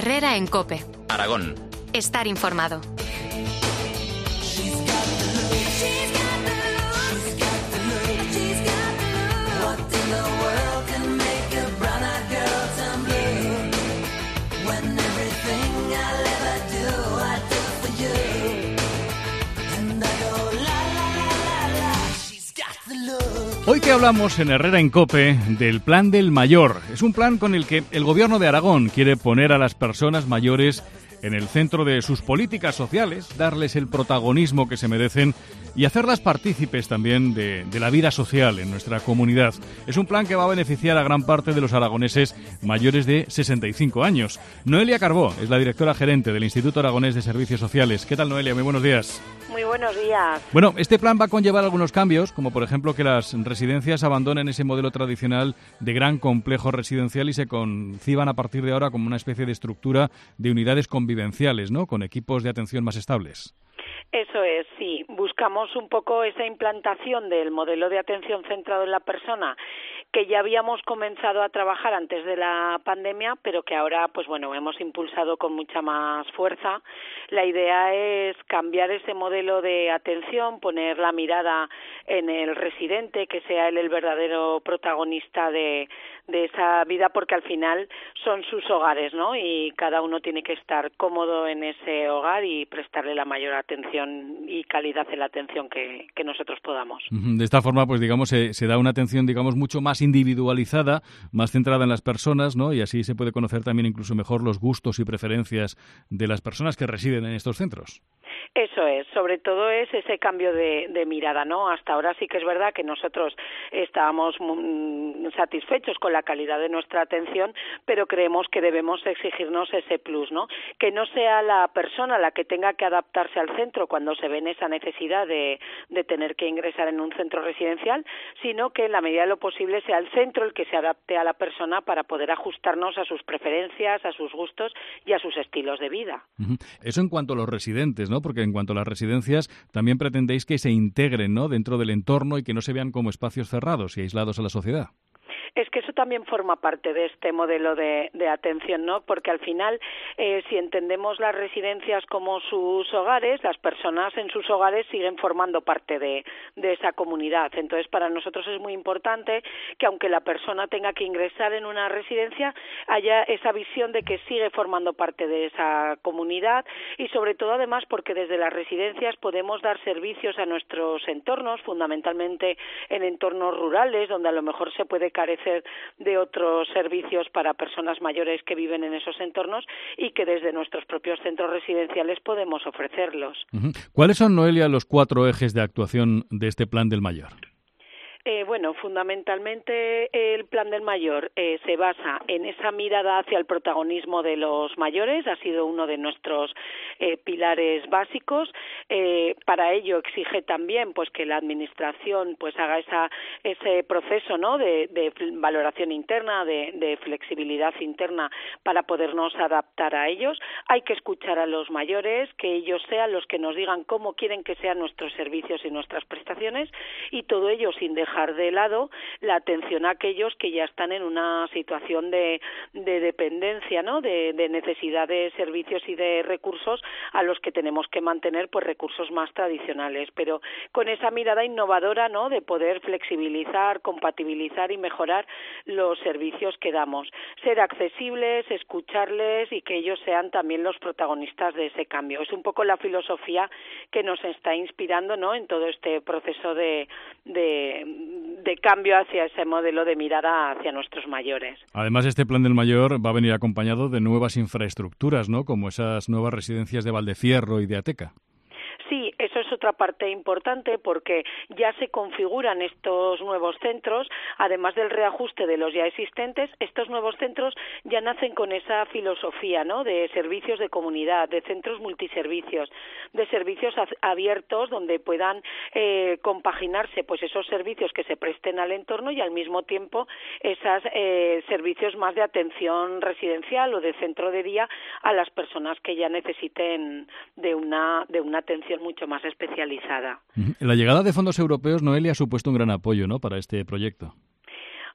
Herrera en COPE. Aragón. Estar informado. Hoy te hablamos en Herrera en COPE del Plan del Mayor. Es un plan con el que el Gobierno de Aragón quiere poner a las personas mayores en el centro de sus políticas sociales, darles el protagonismo que se merecen y hacerlas partícipes también de la vida social en nuestra comunidad. Es un plan que va a beneficiar a gran parte de los aragoneses mayores de 65 años. Noelia Carbó es la directora gerente del Instituto Aragonés de Servicios Sociales. ¿Qué tal, Noelia? Muy buenos días. Muy buenos días. Bueno, este plan va a conllevar algunos cambios, como por ejemplo que las residencias abandonen ese modelo tradicional de gran complejo residencial y se conciban a partir de ahora como una especie de estructura de unidades convivenciales, ¿no?, con equipos de atención más estables. Eso es, sí. Buscamos un poco esa implantación del modelo de atención centrado en la persona que ya habíamos comenzado a trabajar antes de la pandemia, pero que ahora, pues bueno, hemos impulsado con mucha más fuerza. La idea es cambiar ese modelo de atención, poner la mirada en el residente, que sea él el verdadero protagonista de esa vida, porque al final son sus hogares, ¿no? Y cada uno tiene que estar cómodo en ese hogar y prestarle la mayor atención y calidad en la atención que nosotros podamos. De esta forma, pues digamos, se da una atención, digamos, mucho más individualizada, más centrada en las personas, ¿no? Y así se puede conocer también incluso mejor los gustos y preferencias de las personas que residen en estos centros. Eso es, sobre todo es ese cambio de mirada, ¿no? Hasta ahora sí que es verdad que nosotros estábamos satisfechos con la calidad de nuestra atención, pero creemos que debemos exigirnos ese plus, ¿no? Que no sea la persona la que tenga que adaptarse al centro cuando se ve en esa necesidad de tener que ingresar en un centro residencial, sino que en la medida de lo posible sea el centro el que se adapte a la persona para poder ajustarnos a sus preferencias, a sus gustos y a sus estilos de vida. Eso en cuanto a los residentes, ¿no? Porque en cuanto a las residencias también pretendéis que se integren, ¿no?, dentro del entorno y que no se vean como espacios cerrados y aislados a la sociedad. Es que eso también forma parte de este modelo de atención, ¿no? Porque al final, si entendemos las residencias como sus hogares, las personas en sus hogares siguen formando parte de esa comunidad. Entonces, para nosotros es muy importante que aunque la persona tenga que ingresar en una residencia, haya esa visión de que sigue formando parte de esa comunidad y sobre todo, además, porque desde las residencias podemos dar servicios a nuestros entornos, fundamentalmente en entornos rurales, donde a lo mejor se puede carecer de otros servicios para personas mayores que viven en esos entornos y que desde nuestros propios centros residenciales podemos ofrecerlos. ¿Cuáles son, Noelia, los 4 ejes de actuación de este Plan del Mayor? Bueno, fundamentalmente el Plan del Mayor se basa en esa mirada hacia el protagonismo de los mayores, ha sido uno de nuestros pilares básicos. Para ello exige también pues que la administración pues haga ese proceso, ¿no?, de valoración interna, de flexibilidad interna para podernos adaptar a ellos. Hay que escuchar a los mayores, que ellos sean los que nos digan cómo quieren que sean nuestros servicios y nuestras prestaciones, y todo ello sin dejar de lado la atención a aquellos que ya están en una situación de dependencia, ¿no?, de necesidad de servicios y de recursos a los que tenemos que mantener pues recursos más tradicionales, pero con esa mirada innovadora, ¿no?, de poder flexibilizar, compatibilizar y mejorar los servicios que damos, ser accesibles, escucharles y que ellos sean también los protagonistas de ese cambio. Es un poco la filosofía que nos está inspirando, ¿no?, en todo este proceso de cambio hacia ese modelo de mirada hacia nuestros mayores. Además, este Plan del Mayor va a venir acompañado de nuevas infraestructuras, ¿no?, como esas nuevas residencias de Valdefierro y de Ateca. Sí, eso es otra parte importante porque ya se configuran estos nuevos centros, además del reajuste de los ya existentes, estos nuevos centros ya nacen con esa filosofía, ¿no?, de servicios de comunidad, de centros multiservicios, de servicios abiertos donde puedan compaginarse pues esos servicios que se presten al entorno y al mismo tiempo esos servicios más de atención residencial o de centro de día a las personas que ya necesiten de una atención mucho más especializada. La llegada de fondos europeos, Noelia, ha supuesto un gran apoyo, ¿no?, para este proyecto.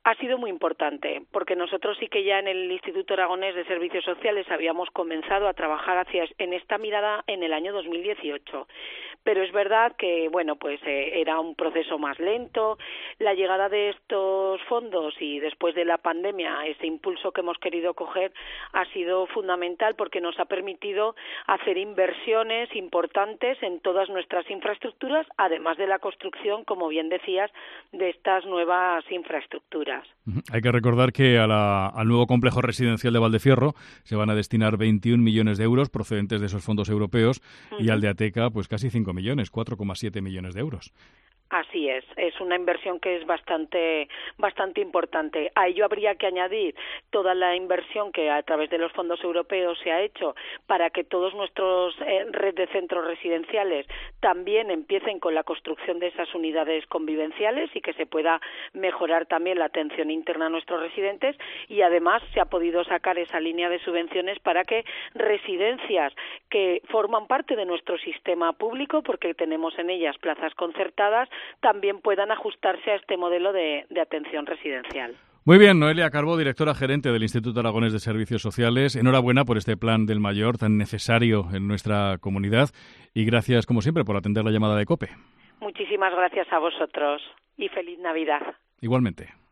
Ha sido muy importante, porque nosotros sí que ya en el Instituto Aragonés de Servicios Sociales habíamos comenzado a trabajar en esta mirada en el año 2018. Pero es verdad que, era un proceso más lento. La llegada de estos fondos y después de la pandemia, ese impulso que hemos querido coger ha sido fundamental porque nos ha permitido hacer inversiones importantes en todas nuestras infraestructuras, además de la construcción, como bien decías, de estas nuevas infraestructuras. Hay que recordar que al nuevo complejo residencial de Valdefierro se van a destinar 21 millones de euros procedentes de esos fondos europeos y al de Ateca pues casi 5 millones, 4,7 millones de euros. Así es una inversión que es bastante importante. A ello habría que añadir toda la inversión que a través de los fondos europeos se ha hecho para que todos nuestros red de centros residenciales también empiecen con la construcción de esas unidades convivenciales y que se pueda mejorar también la atención interna a nuestros residentes, y además se ha podido sacar esa línea de subvenciones para que residencias que forman parte de nuestro sistema público, porque tenemos en ellas plazas concertadas, también puedan ajustarse a este modelo de atención residencial. Muy bien, Noelia Carbó, directora gerente del Instituto Aragonés de Servicios Sociales. Enhorabuena por este plan del mayor tan necesario en nuestra comunidad y gracias, como siempre, por atender la llamada de COPE. Muchísimas gracias a vosotros y feliz Navidad. Igualmente.